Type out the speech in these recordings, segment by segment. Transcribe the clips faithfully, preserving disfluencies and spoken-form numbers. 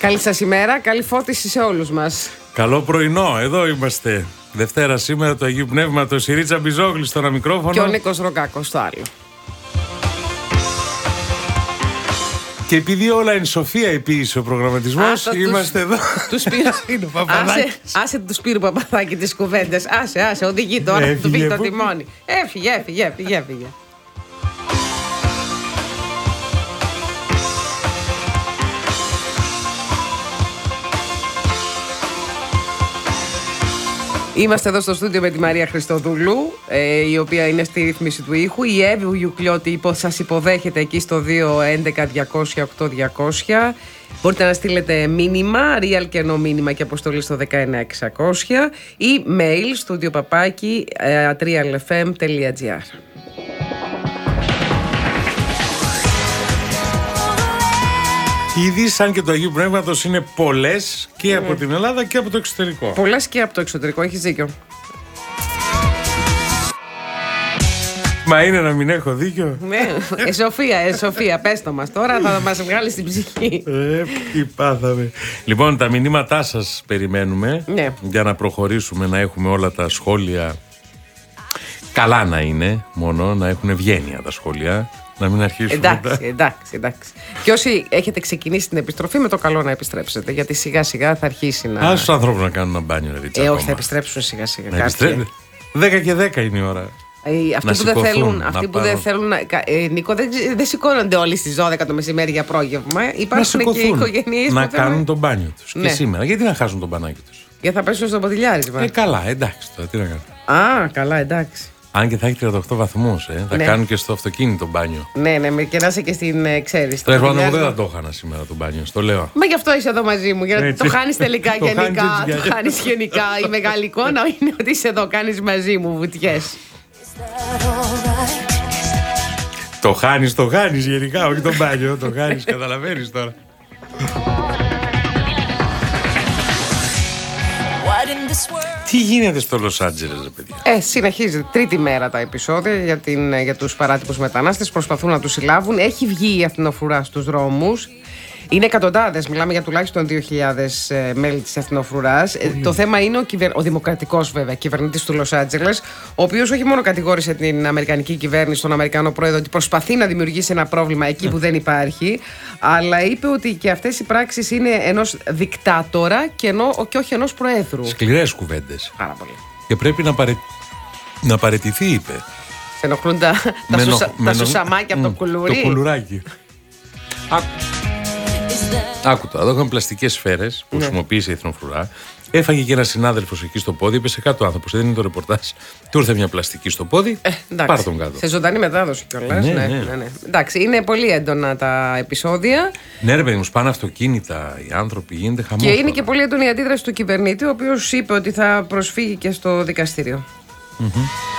Καλή σας ημέρα, καλή φώτιση σε όλους μας. Καλό πρωινό, εδώ είμαστε. Δευτέρα σήμερα του Αγίου Πνεύματος, η Ρίτσα Μπιζόγλη στο ένα μικρόφωνο. Και ο Νίκος Ροκάκος στο άλλο. Και επειδή όλα είναι σοφία επίηση ο προγραμματισμός, είμαστε τους, εδώ. Του Σπύρου. άσε, άσε του Σπύρου Παπαδάκη τις κουβέντες. Άσε, άσε, οδηγεί τώρα να του πει το τιμόνι. Έφυγε, έφυγε, έφυγε, έφυγε. Είμαστε εδώ στο στούντιο με τη Μαρία Χριστοδούλου, ε, η οποία είναι στη ρύθμιση του ήχου. Η Εύη Γιουκλιώτη σας υποδέχεται εκεί στο δύο έντεκα διακόσια οκτώ διακόσια. Μπορείτε να στείλετε μήνυμα, real και ενώ μήνυμα και αποστολή στο δεκαεννιά εξακόσια ή mail studio παπάκι trialfm τελεία gr. Οι ειδήσεις, αν και του Αγίου Πνεύματος, είναι πολλές και από mm. την Ελλάδα και από το εξωτερικό. Πολλές και από το εξωτερικό, έχεις δίκιο. Μα είναι να μην έχω δίκιο. Ναι, ε, Σοφία, ε, Σοφία, πες το μας τώρα, θα μας βγάλει στην ψυχή. Ε, τι πάθαμε. Λοιπόν, τα μηνύματά σας περιμένουμε, ναι, για να προχωρήσουμε, να έχουμε όλα τα σχόλια. Καλά να είναι, μόνο να έχουν ευγένεια τα σχόλια. Να μην αρχίσουμε. Εντάξει, εντάξει, εντάξει. Και όσοι έχετε ξεκινήσει την επιστροφή, με το καλό να επιστρέψετε. Γιατί σιγά σιγά θα αρχίσει να. Ας τους ανθρώπους να κάνουν ένα μπάνιο, Ρίτσα. Ε, όχι, θα επιστρέψουν σιγά σιγά. Να επιστρέψουν. δέκα και δέκα είναι η ώρα. Ε, αυτοί που, δεν θέλουν, αυτοί που δεν θέλουν. Ε, Νίκο, δεν, δεν σηκώνονται όλοι στις δώδεκα το μεσημέρι για πρόγευμα. Υπάρχουν και οικογένειες να που κάνουν θέλουν... τον μπάνιο τους. Ναι. Και σήμερα. Γιατί να χάσουν τον μπανάκι τους. Γιατί θα πέσουν στο ποτηλιάρισμα. Ε, καλά, εντάξει τώρα, τι να κάνουν. Α, καλά, εντάξει. Αν και θα έχει τριάντα οκτώ βαθμούς, ε. θα ναι. κάνουν και στο αυτοκίνητο μπάνιο. Ναι, ναι, και να είσαι και στην ε, ξέρεις. Τέλος πάντων, δεν θα το είχα σήμερα το μπάνιο, στο λέω. Μα γι' αυτό είσαι εδώ μαζί μου, για να το χάνεις τελικά γενικά. Το χάνεις γενικά. Η μεγάλη εικόνα είναι ότι είσαι εδώ, κάνεις μαζί μου βουτιές. Το χάνεις, το χάνεις γενικά, όχι το μπάνιο, το χάνεις, καταλαβαίνεις τώρα. Τι γίνεται στο Λος Άντζελες, ρε παιδιά? Ε, συνεχίζει τρίτη μέρα τα επεισόδια για, την, για τους παράτυπους μετανάστες. Προσπαθούν να τους συλλάβουν. Έχει βγει η αστυνοφρουρά στους δρόμους. Είναι εκατοντάδες, μιλάμε για τουλάχιστον δύο χιλιάδες ε, μέλη της αστυνοφρουράς. Ε, το θέμα είναι ο, κυβερ... ο δημοκρατικός, βέβαια, κυβερνήτης του Λος Άντζελες, ο οποίος όχι μόνο κατηγόρησε την αμερικανική κυβέρνηση, τον Αμερικανό πρόεδρο, ότι προσπαθεί να δημιουργήσει ένα πρόβλημα εκεί που δεν υπάρχει, αλλά είπε ότι και αυτές οι πράξεις είναι ενός δικτάτορα και, ενώ, και όχι ενός προέδρου. Σκληρές κουβέντες. Πάρα πολύ. Και πρέπει να, παρε... να παραιτηθεί, είπε. Σε ενοχλούν τα, τα, νο... σουσα... τα σουσαμάκια από το κουλουρί. Το κουλουράκι. Άκου τώρα, εδώ είχαμε πλαστικές σφαίρες που ναι. χρησιμοποίησε η εθνοφρουρά. Έφαγε και ένα συνάδελφος εκεί στο πόδι, έπεσε κάτω άνθρωπος. Δεν είναι το ρεπορτάζ. Του ήρθε μια πλαστική στο πόδι. Ε, πάρε τον κάτω. Σε ζωντανή μετάδοση κιόλας. Ναι, ναι, ναι. ναι, ναι. Εντάξει, είναι πολύ έντονα τα επεισόδια. Ναι, ρε παιδί μου, σπάνε αυτοκίνητα, οι άνθρωποι, γίνεται χαμός. Και είναι και πολύ έντονη η αντίδραση του κυβερνήτη, ο οποίος είπε ότι θα προσφύγει και στο δικαστήριο. Mm-hmm.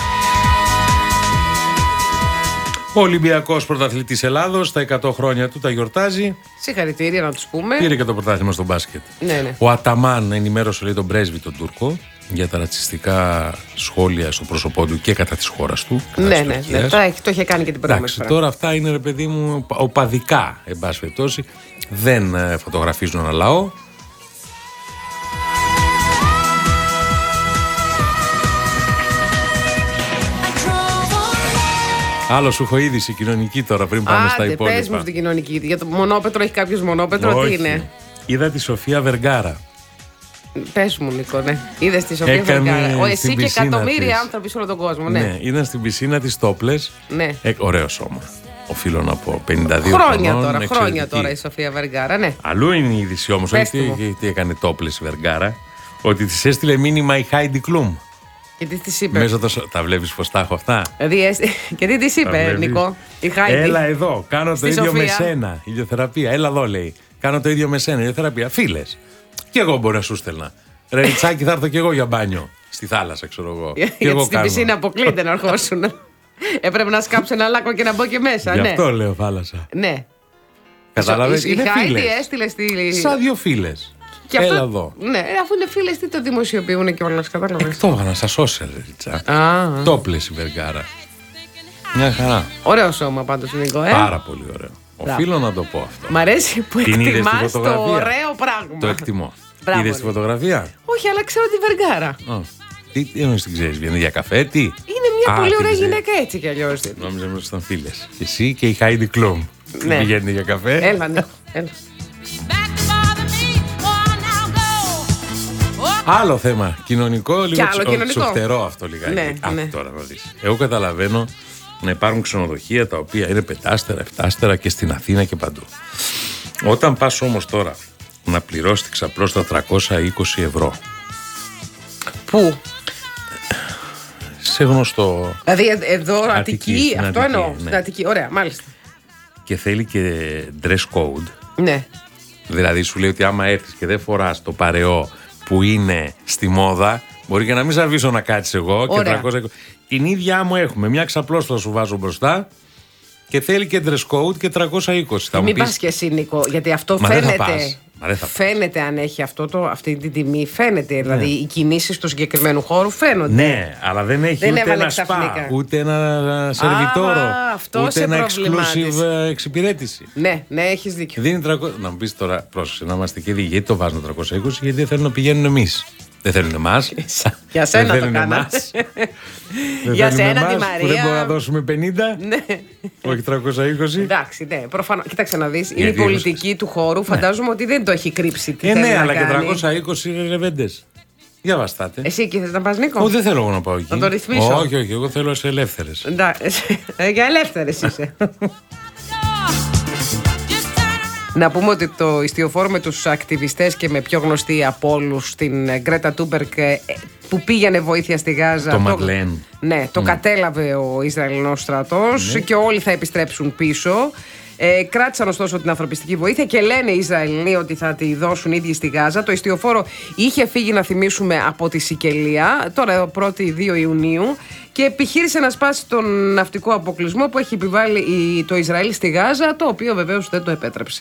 Ο Ολυμπιακός πρωταθλητής Ελλάδος, τα εκατό χρόνια του τα γιορτάζει. Συγχαρητήρια να τους πούμε. Πήρε και το πρωτάθλημα στο μπάσκετ. Ναι, ναι. Ο Αταμάν ενημέρωσε, λέει, τον πρέσβη τον Τούρκο για τα ρατσιστικά σχόλια στο πρόσωπό του και κατά της χώρας του. Ναι, ναι, ναι. Το, έχει, το είχε κάνει και την προηγούμενη φορά. Τώρα αυτά είναι, ρε παιδί μου, οπαδικά, εν πάση περιπτώσει. Δεν φωτογραφίζουν ένα λαό. Άλλο σου έχω είδηση κοινωνική τώρα πριν πάμε. Άντε, στα υπόλοιπα. Πες μου την κοινωνική. Για το μονόπετρο έχει κάποιος μονόπετρο, όχι. Τι είναι? Είδα τη Σοφία Βεργάρα. Πες μου, Νίκο, ναι. Είδες τη Σοφία Έκανε Βεργάρα. Ο, εσύ και εκατομμύρια της. άνθρωποι σε όλο τον κόσμο, ναι. Ναι, ήταν στην πισίνα της τόπλες. Ναι. Ε, ωραίο σώμα. Οφείλω να πω. πενήντα δύο χρόνια χρονών, τώρα, εξαιρετική. χρόνια τώρα η Σοφία Βεργάρα, ναι. Αλλού είναι η είδηση όμως. Όχι τι, τι έκανε τόπλες η Βεργάρα. Ότι της έστειλε μήνυμα η Χάιντι Κλουμ. Και τι της είπε? Μέσα το... Τα βλέπεις πως τα έχω αυτά? Δηλαδή, και τι της είπε, Νικό, η Χάιντι? Έλα εδώ, κάνω το ίδιο Σοφία. με σένα. Ηλιοθεραπεία. Έλα εδώ, λέει. Κάνω το ίδιο με σένα. Ηλιοθεραπεία. Φίλες. Και εγώ μπορεί να σου στέλνα. Ρε Ριτσάκι, θα έρθω κι εγώ για μπάνιο. Στη θάλασσα, ξέρω εγώ. Γιατί στην πισίνα αποκλείται να αρχώσουν. Έπρεπε να σκάψω ένα λάκκο και να μπω και μέσα. Γι' ναι. αυτό λέω θάλασσα. Ναι. Κατάλαβες, είναι φίλες. Έστειλε στη... Σαν δύο φίλες. Και Έλα αυτό... εδώ. Ναι, αφού είναι φίλες, τι το δημοσιοποιούν και όλα, κατάλαβες. Εκ το έβγανα στα social, Ρίτσα. Το πλες η Βεργάρα. Μια χαρά. Ωραίο σώμα πάντως, Νίκο, ε. Πάρα πολύ ωραίο. Οφείλω να το πω αυτό. Μ' αρέσει που εκτιμάς το ωραίο πράγμα. Το εκτιμώ. Είδες τη φωτογραφία? Όχι, αλλά ξέρω τη Βεργάρα. Oh. Τι, τι εννοείς την ξέρεις, βγαίνει για καφέ, τι? Είναι μια Α, πολύ ωραία γυναίκα έτσι κι αλλιώς. Νόμιζα ότι ήσασταν φίλες. Εσύ και η Χάιντι Κλουμ. Ναι. Πηγαίνετε για καφέ. Έλα, ναι. Έλα. Άλλο θέμα κοινωνικό, λίγο τσοφτερό αυτό λιγάκι. Ναι, Άκου ναι. τώρα να δεις. Εγώ καταλαβαίνω να υπάρχουν ξενοδοχεία τα οποία είναι πεντάστερα, εφτάστερα και στην Αθήνα και παντού. Όταν πας όμως τώρα να πληρώσεις ξαπλώς τα τριακόσια είκοσι ευρώ. Πού? Σε γνωστό. Δηλαδή εδώ Αττική, Αττική αυτό Αττική, εννοώ. ναι. Στην Αττική, ωραία, μάλιστα. Και θέλει και dress code. Ναι. Δηλαδή σου λέει ότι άμα έρθεις και δεν φοράς το παρεό που είναι στη μόδα, μπορεί και να μην σε αφήσω να κάτσεις εγώ. Και τριακόσια είκοσι. Την ίδια άμμο έχουμε. Μια ξαπλώστρα σου βάζω μπροστά και θέλει και dress code και τριακόσια είκοσι. Θα μην πεις... πας και εσύ, Νίκο, γιατί αυτό Μα φαίνεται. Δεν θα πας. Μα δεν θα φαίνεται αν έχει αυτό το, αυτή την τιμή. Φαίνεται. Ναι. Δηλαδή οι κινήσεις του συγκεκριμένου χώρου φαίνονται. Ναι, αλλά δεν έχει δεν ούτε ένα σπα, ούτε ένα σερβιτόρο, Α, ούτε ένα exclusive εξυπηρέτηση. Ναι, ναι, έχεις δίκιο. Δίνει τριακόσια... Να μου πεις τώρα, πρόσεξε, να είμαστε και δίκαιοι, γιατί το βάζουν τριακόσια είκοσι, γιατί δεν θέλουν να πηγαίνουν εμείς. Δεν θέλουν εμάς. Για σένα το κάνα. Για σένα τη Μαρία. Που δεν μπορούμε να δώσουμε πενήντα. Ναι. Όχι τριακόσια είκοσι. Εντάξει, ναι. Προφανώς. Κοίταξε να δεις. Είναι η πολιτική του χώρου. Φαντάζομαι ότι δεν το έχει κρύψει. Τι ε, θέλει ναι, να αλλά κάνει. και τριακόσια είκοσι είναι ρεβέντες. Για βαστάτε. Εσύ εκεί θες να πας, Νίκο? Όχι, δεν θέλω εγώ να πάω εκεί. Να το ρυθμίσω. Όχι, όχι. Εγώ θέλω σε ελεύθερες. Για ελεύθερες είσαι. Να πούμε ότι το ιστιοφόρο με τους ακτιβιστές και με πιο γνωστή από όλους την Γκρέτα Τούνμπεργκ που πήγαινε βοήθεια στη Γάζα. Το Μαγλέν. Ναι, το mm. κατέλαβε ο Ισραηλινός στρατός ναι. και όλοι θα επιστρέψουν πίσω. Ε, κράτησαν ωστόσο την ανθρωπιστική βοήθεια και λένε οι Ισραηλοί ότι θα τη δώσουν ίδιοι στη Γάζα. Το ιστιοφόρο είχε φύγει, να θυμίσουμε, από τη Σικελία, τώρα πρώτη δύο Ιουνίου, και επιχείρησε να σπάσει τον ναυτικό αποκλεισμό που έχει επιβάλει το Ισραήλ στη Γάζα, το οποίο βεβαίως δεν το επέτρεψε.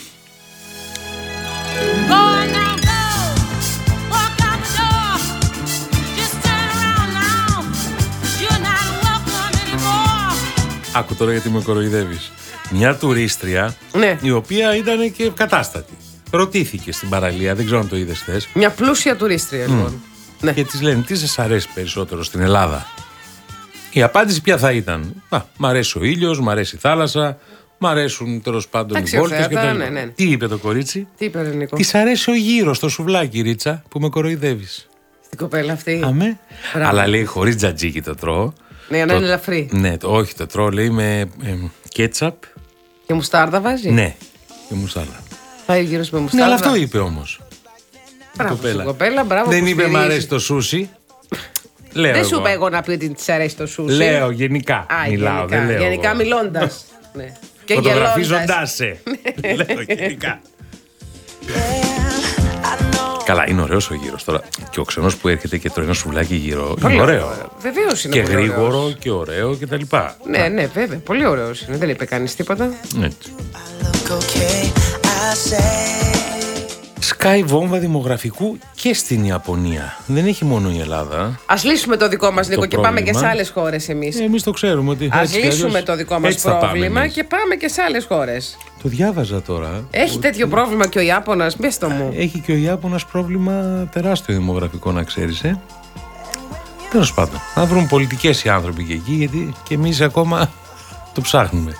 Άκου τώρα γιατί με κοροϊδεύεις. Μια τουρίστρια, ναι. η οποία ήταν και κατάστατη. Ρωτήθηκε στην παραλία, δεν ξέρω αν το είδες χθες. Μια πλούσια τουρίστρια, λοιπόν. Mm. Ναι. Και της λένε, τι σας αρέσει περισσότερο στην Ελλάδα? Η απάντηση ποια θα ήταν? Α, μ' αρέσει ο ήλιος, μ' αρέσει η θάλασσα, μ' αρέσουν τέλος πάντων οι βόλτες και τα ναι, ναι. Τι είπε το κορίτσι? Τι είπε, Νίκο? Της αρέσει ο γύρος, το σουβλάκι, Ρίτσα, που με κοροϊδεύεις. Στην κοπέλα αυτή. Αμέ. Αλλά λέει χωρίς τζατζίκι το τρώω. Ναι, για να είναι ελαφρύ. Ναι, το, όχι, το τρώω λέει με ε, κέτσαπ. Και μουστάρδα βάζει? Ναι, και μουστάρδα. Πάει γύρω με μουστάρδα. Ναι, αλλά αυτό είπε όμως. Μπράβο στην κοπέλα, μπράβο. Δεν είπε μ' αρέσει το σούσι. Λέω δεν σου είπα εγώ να πει ότι της αρέσει το σούσι. Λέω γενικά. Α, μιλάω, γενικά, δεν λέω. Γενικά μιλώντας. Ναι. Και φωτογραφίζοντάς σε. Λέω γενικά. Καλά, είναι ωραίος ο γύρος τώρα. Και ο ξενός που έρχεται και τρώει ένα σουβλάκι γύρω. Πολύ είναι ωραίο. Βεβαίως είναι. Και πολύ γρήγορο ωραίος. και ωραίο και τα λοιπά. Ναι, ναι, βέβαια. Πολύ ωραίος είναι. Δεν είπε κανείς τίποτα. Έτσι. Σκάει βόμβα δημογραφικού και στην Ιαπωνία. Δεν έχει μόνο η Ελλάδα. Ας λύσουμε το δικό μας, Νίκο, και πρόβλημα. πάμε και σε άλλες χώρες εμείς. Ε, εμείς το ξέρουμε ότι. Ας λύσουμε το δικό μας πρόβλημα και πάμε και σε άλλες χώρες. Το διάβαζα τώρα. Έχει ότι... τέτοιο πρόβλημα και ο Ιάπωνας, μπες το μου. Έχει και ο Ιάπωνας πρόβλημα τεράστιο δημογραφικό, να ξέρεις, ε. Τέλος πάντων, να βρουν πολιτικές οι άνθρωποι και εκεί, γιατί και εμείς ακόμα το ψάχνουμε.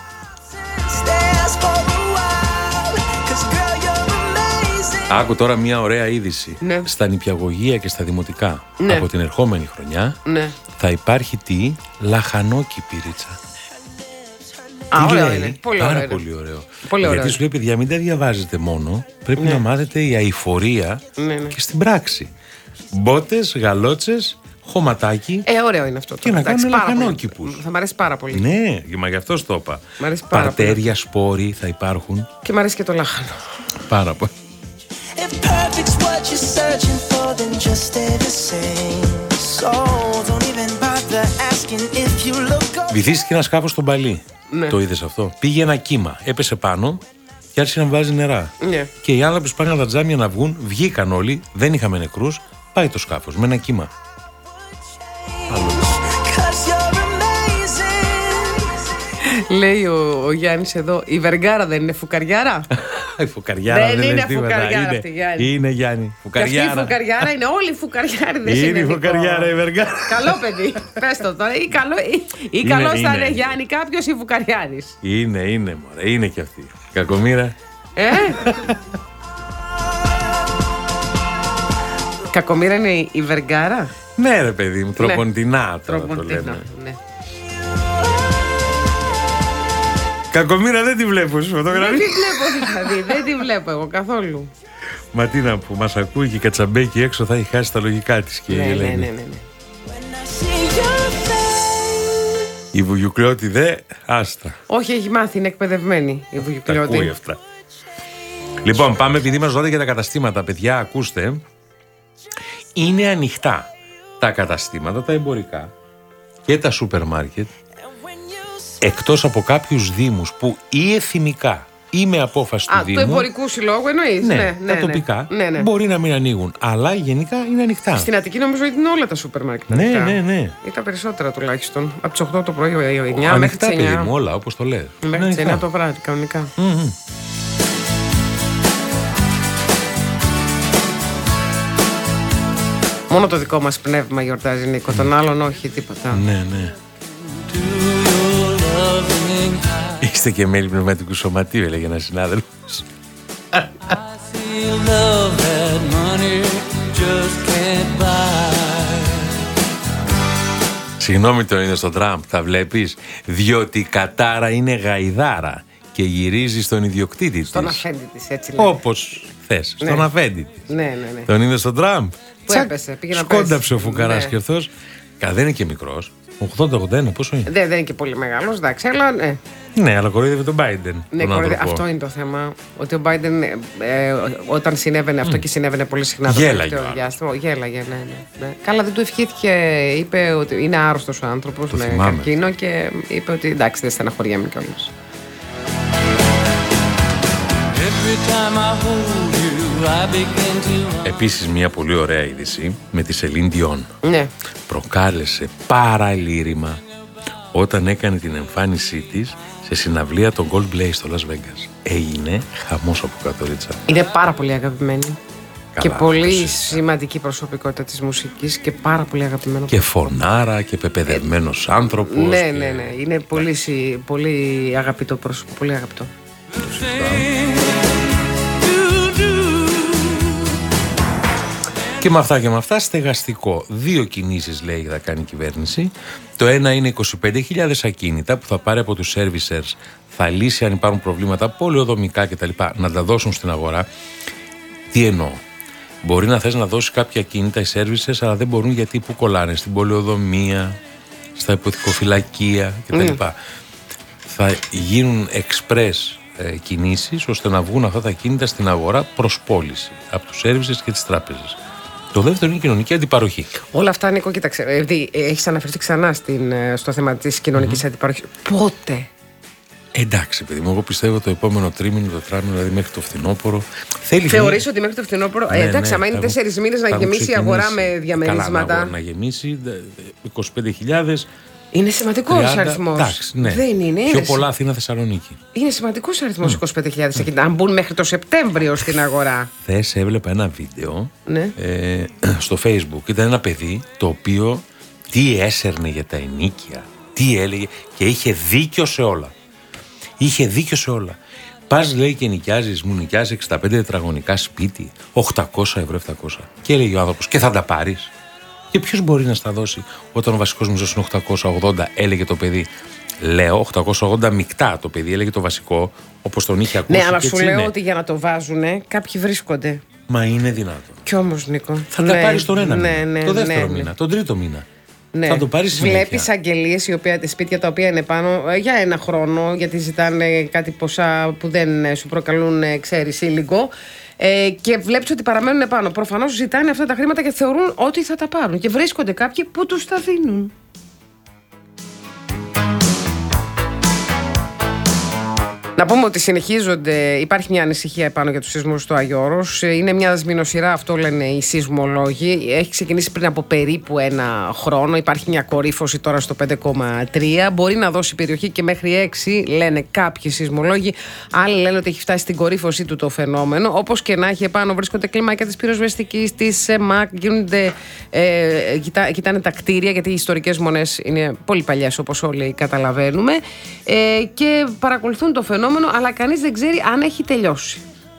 Άκου τώρα μια ωραία είδηση. Ναι. Στα νηπιαγωγεία και στα δημοτικά, ναι. από την ερχόμενη χρονιά, ναι. θα υπάρχει τι? Λαχανόκηπη, Ρίτσα. Α, τι ωραίο λέει? είναι. Πολύ Πάρα ωραίο. πολύ ωραίο. Πολύ Γιατί ωραίο. σου λέει, παιδιά, μην τα διαβάζετε μόνο. Πρέπει ναι. να μάθετε η αειφορία ναι, ναι. και στην πράξη. Μπότες, γαλότσες, χωματάκι. Ε, ωραίο είναι αυτό. Και να κάνουν λαχανόκηπους. Θα μ' αρέσει πάρα πολύ. Ναι, μα γι' αυτό το είπα. Μ' αρέσει πάρα Παρτέρια, πολύ. σπόροι θα υπάρχουν. Και μ' αρέσει και το λάχανο. Πάρα πολύ. Βυθίστηκε ένα σκάφος στο Μπαλί. Ναι. Το είδες αυτό? Πήγε ένα κύμα, έπεσε πάνω και άρχισε να βάζει νερά. Ναι. Και οι άνθρωποι που πάγαν τα τζάμια να βγουν, βγήκαν όλοι, δεν είχαμε νεκρούς. Πάει το σκάφος με ένα κύμα. Λέει ο, ο Γιάννης εδώ, η Βεργάρα δεν είναι φουκαριάρα? Η φουκαριάρα δεν, δεν είναι είναι φουκαριάρα είναι, αυτή, Γιάννη. Είναι Γιάννη. Φουκαριάρα. Και αυτή η φουκαριάρα είναι, όλοι οι φουκαριάριδες είναι. Είναι η φουκαριάρα η Βεργάρα. Καλό παιδί, πες το τώρα. Ή, καλό, ή, ή είναι, καλός είναι. θα είναι Γιάννη κάποιος ή φουκαριάρης. Είναι, είναι μωρέ, είναι και αυτή. Κακομοίρα. Ε? Κακομοίρα είναι η Βεργάρα. Ναι ρε παιδί μου, τροποντινά τώρα το λέμε. Ναι. Κακομοίρα δεν τη βλέπω στη φωτογραφία. Δεν τη βλέπω δηλαδή, δεν τη βλέπω εγώ καθόλου. Μα τι να πω, μας ακούει και η Κατσαμπέκη έξω, θα έχει χάσει τα λογικά της και ναι, η Ελένη. ναι, ναι, ναι. Η Βουγιουκλιώτη δε, άστα. Όχι, έχει μάθει, είναι εκπαιδευμένη η Βουγιουκλιώτη. Τα ακούει αυτά. Λοιπόν, πάμε επειδή μας ρωτάτε για τα καταστήματα, παιδιά, ακούστε. Είναι ανοιχτά τα καταστήματα, τα εμπορικά και τα σούπερ μάρκετ, εκτός από κάποιους δήμους που ή εθιμικά ή με απόφαση του Α, Δήμου. του εμπορικού συλλόγου εννοείς. Ναι, ναι, ναι, τα τοπικά ναι, ναι. μπορεί να μην ανοίγουν, αλλά γενικά είναι ανοιχτά. Στην Αττική νομίζω ότι είναι όλα τα σούπερ μάρκετ. Ναι, ανοιχτά. ναι, ναι. Ή τα περισσότερα τουλάχιστον. Από τις οκτώ το πρωί, εννιά μέχρι Ανοιχτά, τις παιδί εννιά. μου, όλα όπως το λες. Μέχρι τις εννιά το βράδυ, κανονικά. Mm-hmm. Μόνο το δικό μας πνεύμα γιορτάζει, Νίκο. Τον άλλον όχι, τίποτα. Ναι, ναι. Είστε και μέλη πνευματικού σωματείου, έλεγε ένας συνάδελφος. Συγγνώμη, τον είδε στον Τραμπ, θα βλέπεις, διότι η Κατάρα είναι γαϊδάρα και γυρίζει στον ιδιοκτήτη της. Στον αφέντη της, έτσι λέει. Όπως θες, Ναι. στον αφέντη της. Ναι, ναι, ναι. Τον είδε στον Τραμπ. Που έπεσε, πήγε να σκόνταψε πέσει. ο φουκαράς Ναι. και αυτός. Κα, δεν είναι και μικρός. ογδόντα ογδόντα ένα, πόσο είναι. Δεν, δεν είναι και πολύ μεγάλος, εντάξει, αλλά ναι. Ναι, αλλά κοροϊδεύει τον Biden. Ναι, τον κοροϊδε- άνθρωπο. αυτό είναι το θέμα. Ότι ο Biden, ε, ε, όταν συνέβαινε αυτό και συνέβαινε πολύ συχνά το Γέλαγε τελευταίο ο άλλος. διάστημα. Γέλαγε, ναι, ναι, ναι. Καλά, δεν του ευχήθηκε. Είπε ότι είναι άρρωστος ο άνθρωπος Το με θυμάμαι. καρκίνο και είπε ότι εντάξει, δεν στεναχωριέμαι κιόλας. Επίσης μια πολύ ωραία είδηση με τη Σελίν Διόν. Ναι. Προκάλεσε παραλήρημα όταν έκανε την εμφάνισή της σε συναυλία των Coldplay στο Las Vegas. Έγινε χαμός από κάτω, Ρίτσα. Είναι πάρα πολύ αγαπημένη. Καλά, και πολύ πώς είναι. σημαντική προσωπικότητα της μουσικής και πάρα πολύ αγαπημένο. Και φωνάρα και πεπαιδευμένος άνθρωπος. Ναι, και... ναι, ναι. Είναι πολύ, συ- πολύ αγαπητό πρόσωπο. Πολύ αγαπητό. Και με αυτά και με αυτά στεγαστικό. Δύο κινήσεις λέει θα κάνει η κυβέρνηση. Το ένα είναι είκοσι πέντε χιλιάδες ακίνητα που θα πάρει από τους servicers, θα λύσει αν υπάρχουν προβλήματα πολεοδομικά κτλ. Να τα δώσουν στην αγορά. Τι εννοώ. Μπορεί να θες να δώσεις κάποια ακίνητα οι servicers, αλλά δεν μπορούν γιατί που κολλάνε στην πολεοδομία, στα υποθηκοφυλακεία κτλ. Mm. Θα γίνουν express ε, κινήσεις ώστε να βγουν αυτά τα ακίνητα στην αγορά προς πώληση από τους servicers και τις τράπεζες. Το δεύτερο είναι η κοινωνική αντιπαροχή. Όλα αυτά, Νίκο, κοίταξε. Δηλαδή, έχεις αναφερθεί ξανά στην, στο θέμα της κοινωνικής mm-hmm. αντιπαροχής. Πότε? Εντάξει, παιδί μου, εγώ πιστεύω το επόμενο τρίμηνο, το τρίμηνο, δηλαδή μέχρι το φθινόπωρο. Θέλει Θεωρείς ότι μέχρι το φθινόπωρο. Ναι, ε, εντάξει, ναι, άμα είναι θα τέσσερις μήνες να γεμίσει η αγορά με διαμερίσματα. Καλά, να γεμίσει είκοσι πέντε χιλιάδες. Είναι σημαντικός αριθμός. Εντάξει, ναι. Δεν είναι. Πιο είναι πολλά Αθήνα Θεσσαλονίκη. Είναι σημαντικός αριθμός mm. είκοσι πέντε χιλιάδες mm. αν μπουν μέχρι το Σεπτέμβριο στην αγορά. Χθες έβλεπα ένα βίντεο ναι. ε, στο Facebook. Ήταν ένα παιδί το οποίο τι έσερνε για τα ενίκια, τι έλεγε και είχε δίκιο σε όλα. Είχε δίκιο σε όλα. Πας λέει και νοικιάζεις, μου νοικιάζει εξήντα πέντε τετραγωνικά σπίτι, οκτακόσια ευρώ, επτακόσια. Και έλεγε ο άνθρωπος, και θα τα πάρεις. Και ποιος μπορεί να στα δώσει όταν ο βασικός μισθός είναι οκτακόσια ογδόντα, έλεγε το παιδί. Λέω οκτακόσια ογδόντα μεικτά το παιδί, έλεγε το βασικό, όπως τον είχε ακούσει. Ναι, αλλά και σου είναι. λέω ότι για να το βάζουνε κάποιοι βρίσκονται. Μα είναι δυνατό. Κι όμως, Νίκο. Θα ναι, τα πάρεις τον ένα ναι, μήνα, ναι, το δεύτερο ναι, μήνα, ναι. τον τρίτο μήνα. Ναι. Θα το πάρεις συνέχεια. Βλέπεις αγγελίες, οι οποία, σπίτια τα οποία είναι πάνω ε, για ένα χρόνο, γιατί ζητάνε κάτι ποσά που δεν ε, σου προκαλούν, ε, ξέρεις, ήλικο. Ε, και βλέπεις ότι παραμένουν πάνω. Προφανώς ζητάνε αυτά τα χρήματα και θεωρούν ότι θα τα πάρουν. Και βρίσκονται κάποιοι που τους τα δίνουν. Να πούμε ότι συνεχίζονται, υπάρχει μια ανησυχία επάνω για τους σεισμούς στο Άγιο Όρος. Είναι μια δασμινοσειρά, αυτό λένε οι σεισμολόγοι. Έχει ξεκινήσει πριν από περίπου ένα χρόνο. Υπάρχει μια κορύφωση τώρα στο πέντε κόμμα τρία. Μπορεί να δώσει περιοχή και μέχρι έξι, λένε κάποιοι σεισμολόγοι. Άλλοι λένε ότι έχει φτάσει στην κορύφωσή του το φαινόμενο. Όπως και να έχει, επάνω βρίσκονται κλιμάκια της πυροσβεστικής, της ΕΜΑΚ. Γίνονται, ε, κοιτά, κοιτάνε τα κτίρια, γιατί οι ιστορικές μονές είναι πολύ παλιές, όπως όλοι καταλαβαίνουμε. Ε, και παρακολουθούν το φαινόμενο, αλλά κανείς δεν ξέρει αν έχει τελειώσει.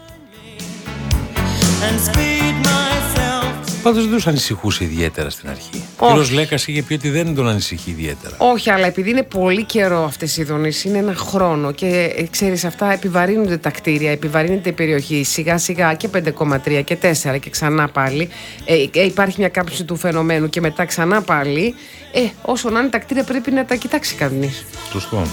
Πάντως δεν τους ανησυχούσε ιδιαίτερα στην αρχή. Ο κύριος Λέκας είχε πει ότι δεν τον ανησυχεί ιδιαίτερα. Όχι, αλλά επειδή είναι πολύ καιρό αυτές οι δονήσεις, είναι ένα χρόνο και ε, ξέρεις, αυτά επιβαρύνονται τα κτίρια, επιβαρύνεται η περιοχή σιγά σιγά και πέντε κόμμα τρία και τέσσερα και ξανά πάλι. Ε, ε, υπάρχει μια κάμψη του φαινομένου και μετά ξανά πάλι. Ε, όσο να είναι τα κτίρια πρέπει να τα κοιτάξει κανείς. Σωστό.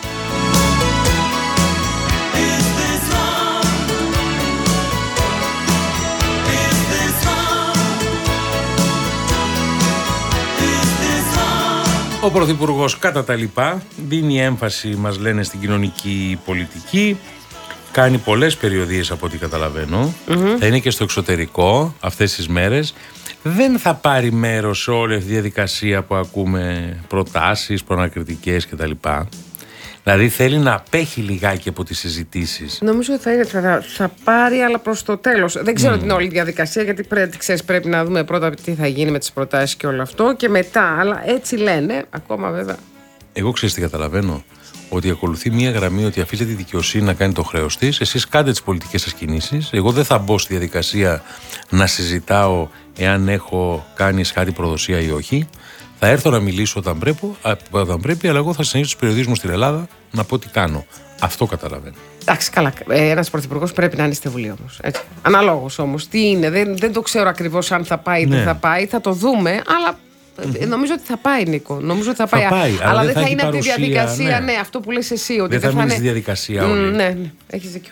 Ο Πρωθυπουργός κατά τα λοιπά δίνει έμφαση, μας λένε, στην κοινωνική πολιτική. Κάνει πολλές περιοδίες από ό,τι καταλαβαίνω. Mm-hmm. Θα είναι και στο εξωτερικό αυτές τις μέρες. Δεν θα πάρει μέρος σε όλη αυτή τη διαδικασία που ακούμε, προτάσεις, προανακριτικές κτλ. Δηλαδή θέλει να απέχει λιγάκι από τις συζητήσεις. Νομίζω ότι θα, είναι, θα, θα πάρει, αλλά προς το τέλος. Δεν ξέρω mm. την όλη διαδικασία, γιατί πρέπει, ξέρεις, πρέπει να δούμε πρώτα τι θα γίνει με τις προτάσεις και όλο αυτό και μετά. Αλλά έτσι λένε, ακόμα βέβαια. Εγώ ξέρεις τι καταλαβαίνω. Ότι ακολουθεί μια γραμμή ότι αφήσετε τη δικαιοσύνη να κάνει το χρέος της. Εσείς κάντε τις πολιτικές σας κινήσεις. Εγώ δεν θα μπω στη διαδικασία να συζητάω εάν έχω κάνει σχάτη προδοσία ή όχι. Θα έρθω να μιλήσω όταν πρέπει, όταν πρέπει, αλλά εγώ θα συνεχίσω τους περιοδίες μου στην Ελλάδα να πω τι κάνω. Αυτό καταλαβαίνω. Εντάξει, καλά. Ένας πρωθυπουργός πρέπει να είναι στη Βουλή όμως. Αναλόγως όμως. Τι είναι, δεν, δεν το ξέρω ακριβώς αν θα πάει ή ναι. δεν θα πάει. Θα το δούμε, αλλά mm-hmm. νομίζω ότι θα πάει, Νίκο. Νομίζω ότι θα πάει. Θα πάει αλλά, αλλά δεν δεν θα, θα είναι παρουσία, αυτή η διαδικασία, ναι. ναι, αυτό που λες εσύ. Ότι δεν, δεν θα μείνει είναι στη διαδικασία όλη. Mm, ναι, ναι, έχεις δίκιο.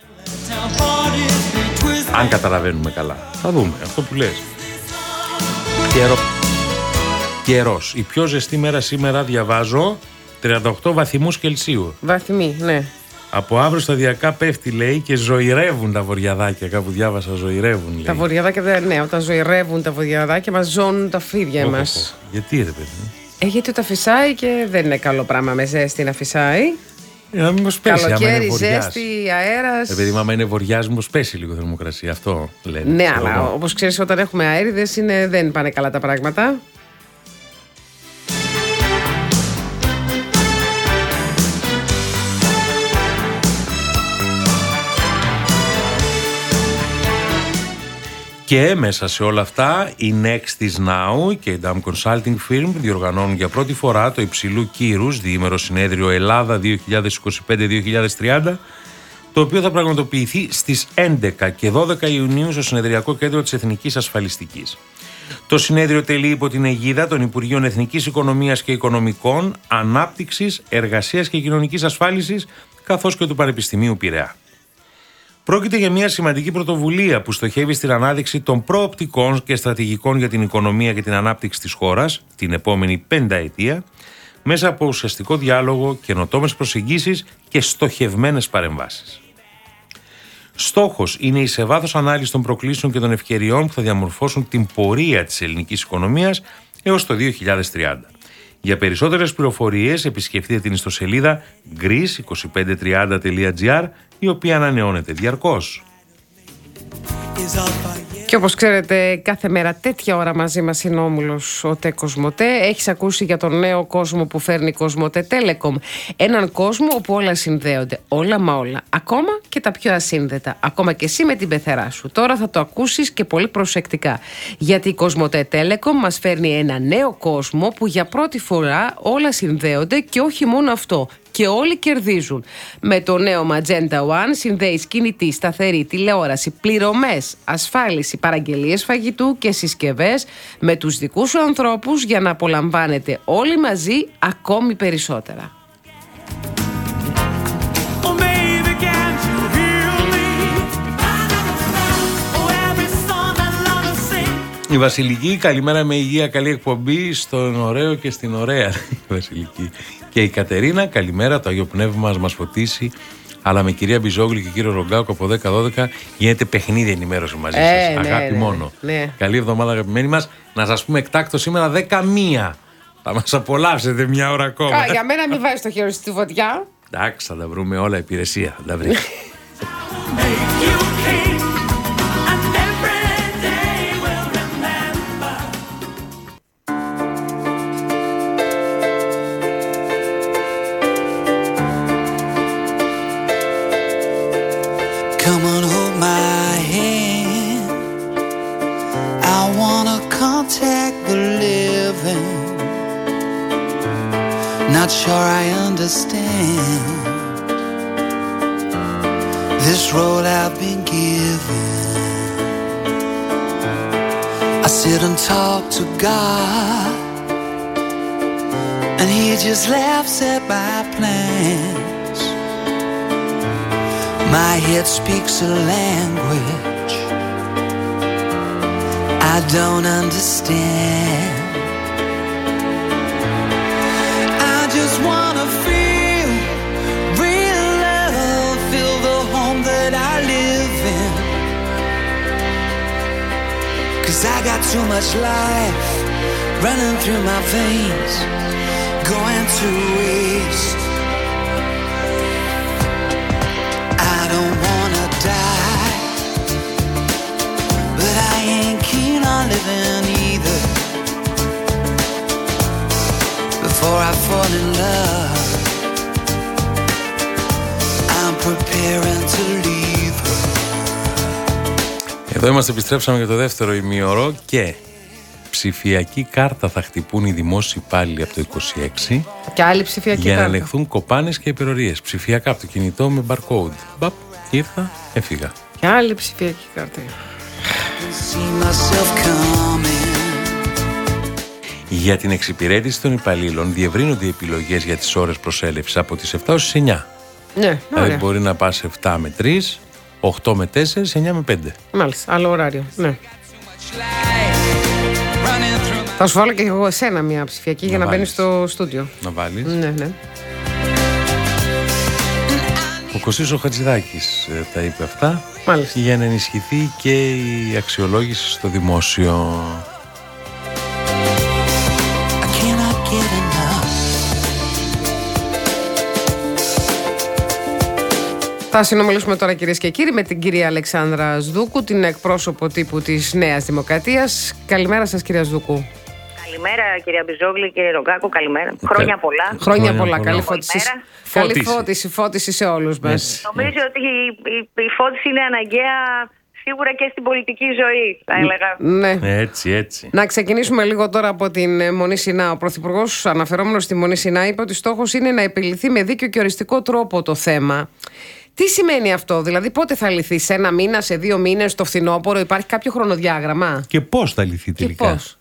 Αν καταλαβαίνουμε καλά. Θα δούμε αυτό που λες. Καιρό. Καιρός. Η πιο ζεστή μέρα σήμερα, διαβάζω, τριάντα οκτώ βαθμούς Κελσίου. Βαθμοί, ναι. Από αύριο σταδιακά πέφτει, λέει, και ζωηρεύουν τα βοριαδάκια. Κάπου διάβασα, ζωηρεύουν, λέει. Τα βοριαδάκια, ναι, όταν ζωηρεύουν τα βοριαδάκια μας ζώνουν τα φίδια oh, μας. Oh, oh. Γιατί, ρε παιδί. Ε, γιατί τα φυσάει και δεν είναι καλό πράγμα με ζέστη να φυσάει. Ε, να μήπως πέσει, καλοκαίρι, ζέστη, αέρας. Επειδή άμα είναι βοριάς, μήπως πέσει λίγο θερμοκρασία. Αυτό λένε. Ναι, αλλά όπως ξέρεις, όταν έχουμε αέριδες είναι, δεν πάνε καλά τα πράγματα. Και μέσα σε όλα αυτά η Next is Now και η Dam Consulting Firm διοργανώνουν για πρώτη φορά το υψηλού κύρους διήμερο συνέδριο Ελλάδα δύο χιλιάδες είκοσι πέντε δύο χιλιάδες τριάντα, το οποίο θα πραγματοποιηθεί στις έντεκα και δώδεκα Ιουνίου στο Συνεδριακό Κέντρο της Εθνικής Ασφαλιστικής. Το συνέδριο τελεί υπό την αιγίδα των Υπουργείων Εθνικής Οικονομίας και Οικονομικών, Ανάπτυξης, Εργασίας και Κοινωνικής Ασφάλισης, καθώς και του Πανεπιστημίου Πειραιά. Πρόκειται για μια σημαντική πρωτοβουλία που στοχεύει στην ανάδειξη των προοπτικών και στρατηγικών για την οικονομία και την ανάπτυξη της χώρας την επόμενη πενταετία, μέσα από ουσιαστικό διάλογο, καινοτόμες προσεγγίσεις και στοχευμένες παρεμβάσεις. Στόχος είναι η σε βάθος ανάλυση των προκλήσεων και των ευκαιριών που θα διαμορφώσουν την πορεία της ελληνικής οικονομίας έως το δύο χιλιάδες τριάντα. Για περισσότερες πληροφορίες επισκεφτείτε την ιστοσελίδα greece είκοσι πέντε τριάντα τελεία gr, η οποία ανανεώνεται διαρκώς. Και όπως ξέρετε, κάθε μέρα τέτοια ώρα μαζί μας είναι όμιλος ο ΤΕ Κοσμοτέ. Έχεις ακούσει για τον νέο κόσμο που φέρνει Κοσμοτέ Telecom. Έναν κόσμο όπου όλα συνδέονται, όλα μα όλα. Ακόμα και τα πιο ασύνδετα. Ακόμα και εσύ με την πεθερά σου. Τώρα θα το ακούσεις και πολύ προσεκτικά. Γιατί η Κοσμοτέ Telecom μας φέρνει ένα νέο κόσμο που για πρώτη φορά όλα συνδέονται και όχι μόνο αυτό. Και όλοι κερδίζουν. Με το νέο Magenta One συνδέεις κινητή, σταθερή, τηλεόραση, πληρωμές, ασφάλιση, παραγγελίες φαγητού και συσκευές με τους δικούς σου ανθρώπους για να απολαμβάνετε όλοι μαζί ακόμη περισσότερα. Η Βασιλική, καλημέρα με υγεία, καλή εκπομπή στον ωραίο και στην ωραία η Βασιλική. Και η Κατερίνα, καλημέρα, το Αγίο Πνεύμα μας φωτίσει Αλλά με κυρία Μπιζόγλου και κύριο Ρογκάκο από δέκα δώδεκα γίνεται παιχνίδι ενημέρωση μαζί σας. Ε, ναι, Αγάπη ναι, μόνο. Ναι. Καλή εβδομάδα, αγαπημένοι μας. Να σας πούμε εκτάκτο σήμερα δέκα μία. Θα μας απολαύσετε μια ώρα ακόμα. Α, για μένα μην βάζεις το χέρι στη φωτιά. Εντάξει, θα τα βρούμε όλα, υπηρεσία θα τα βρει. Come on, hold my hand. I wanna contact the living. Not sure I understand this role I've been given. I sit and talk to God, and He just laughs at my plans. My head speaks a language I don't understand. I just wanna feel real love, feel the home that I live in. 'Cause I got too much life running through my veins, going to waste. I don't wanna die, but I ain't keen on living either. Before I fall in love, I'm preparing to leave her. Εδώ είμαστε, επιστρέψαμε για το δεύτερο ημίωρο και ψηφιακή κάρτα θα χτυπούν οι δημόσιοι υπάλληλοι από το είκοσι έξι. Και άλλη ψηφιακή για κάρτα. να ελεγχθούν κοπάνες και υπερορίες. Ψηφιακά από το κινητό με barcode. Μπαπ, ήρθα, έφυγα. Και άλλη ψηφιακή κάρτα. See myself coming. Για την εξυπηρέτηση των υπαλλήλων διευρύνονται οι επιλογές για τις ώρες προσέλευσης από τις επτά ως τις εννιά. Ναι, Δηλαδή ωραία. μπορεί να πας επτά με τρεις, οκτώ με τέσσερα, εννιά με πέντε. Μάλιστα, άλλο ωράριο. Ναι. Θα σου βάλω και εγώ εσένα μια ψηφιακή Να για να βάλεις. μπαίνεις στο στούντιο. Να βάλεις. Ναι, ναι. Ο Κωστής ο Χατζηδάκης ε, τα είπε αυτά. Μάλιστα. Για να ενισχυθεί και η αξιολόγηση στο δημόσιο. I cannot get enough. Θα συνομιλήσουμε τώρα, κυρίες και κύριοι, με την κυρία Αλεξάνδρα Σδούκου, την εκπρόσωπο τύπου της Νέας Δημοκρατίας. Καλημέρα σας, κυρία Σδούκου. Καλημέρα, κυρία Μπιζόγλη, κύριε Ρογκάκο, καλημέρα. Χρόνια πολλά. Χρόνια, Χρόνια πολλά. πολλά. Καλή φώτιση. Καλημέρα. Καλή Φώτιση. φώτιση, φώτιση σε όλους μας. Νομίζω ότι η, η, η φώτιση είναι αναγκαία σίγουρα και στην πολιτική ζωή, θα έλεγα. Ναι. Έτσι, έτσι. Να ξεκινήσουμε λίγο τώρα από την ε, Μονή Σινά. Ο Πρωθυπουργός, αναφερόμενος στη Μονή Σινά, είπε ότι στόχος είναι να επιληθεί με δίκαιο και οριστικό τρόπο το θέμα. Τι σημαίνει αυτό, δηλαδή πότε θα λυθεί, σε ένα μήνα, σε δύο μήνες, το φθινόπωρο, υπάρχει κάποιο χρονοδιάγραμμα? Και πώς θα λυθεί Και τελικά? πώς?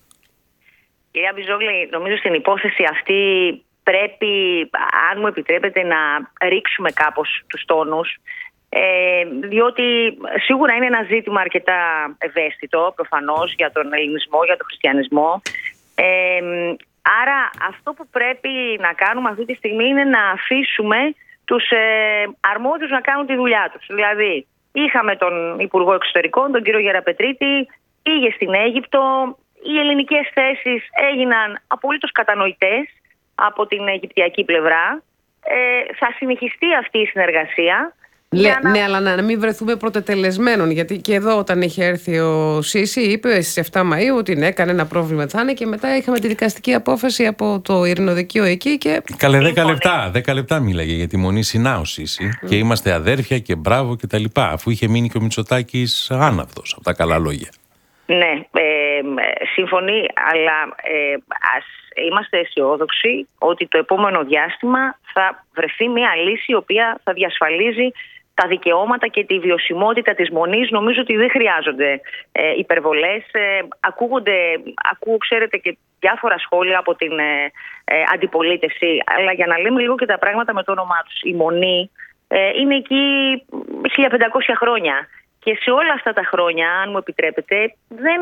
Κυρία Μπιζόγλη, νομίζω στην υπόθεση αυτή πρέπει, αν μου επιτρέπετε, να ρίξουμε κάπως τους τόνους. Ε, διότι σίγουρα είναι ένα ζήτημα αρκετά ευαίσθητο, προφανώς, για τον ελληνισμό, για τον χριστιανισμό. Ε, άρα αυτό που πρέπει να κάνουμε αυτή τη στιγμή είναι να αφήσουμε τους ε, αρμόδιους να κάνουν τη δουλειά τους. Δηλαδή, είχαμε τον Υπουργό Εξωτερικών, τον κύριο Γεραπετρίτη, πήγε στην Αίγυπτο. Οι ελληνικές θέσεις έγιναν απολύτως κατανοητές από την αιγυπτιακή πλευρά. Ε, θα συνεχιστεί αυτή η συνεργασία. Λε, για να... Ναι, αλλά να, να μην βρεθούμε πρωτετελεσμένων. Γιατί και εδώ, όταν είχε έρθει ο Σίση, είπε στις επτά Μαΐου ότι ναι, κανένα πρόβλημα θα είναι. Και μετά είχαμε τη δικαστική απόφαση από το Ειρηνοδικείο εκεί. Και... Καλέ, δέκα λεπτά. δέκα λεπτά μίλαγε για τη Μονή Σινά ο Σίση. Mm. Και είμαστε αδέρφια και μπράβο και τα λοιπά. Αφού είχε μείνει και ο Μητσοτάκης άναυδος από τα καλά λόγια. Ναι, ε, συμφωνεί, αλλά ε, ας είμαστε αισιόδοξοι ότι το επόμενο διάστημα θα βρεθεί μια λύση η οποία θα διασφαλίζει τα δικαιώματα και τη βιωσιμότητα της Μονής. Νομίζω ότι δεν χρειάζονται ε, υπερβολές. Ε, ακούγονται, ακούω, ξέρετε, και διάφορα σχόλια από την ε, ε, αντιπολίτευση, αλλά για να λέμε λίγο και τα πράγματα με το όνομά τους. Η Μονή ε, είναι εκεί χίλια πεντακόσια χρόνια. Και σε όλα αυτά τα χρόνια, αν μου επιτρέπετε, δεν,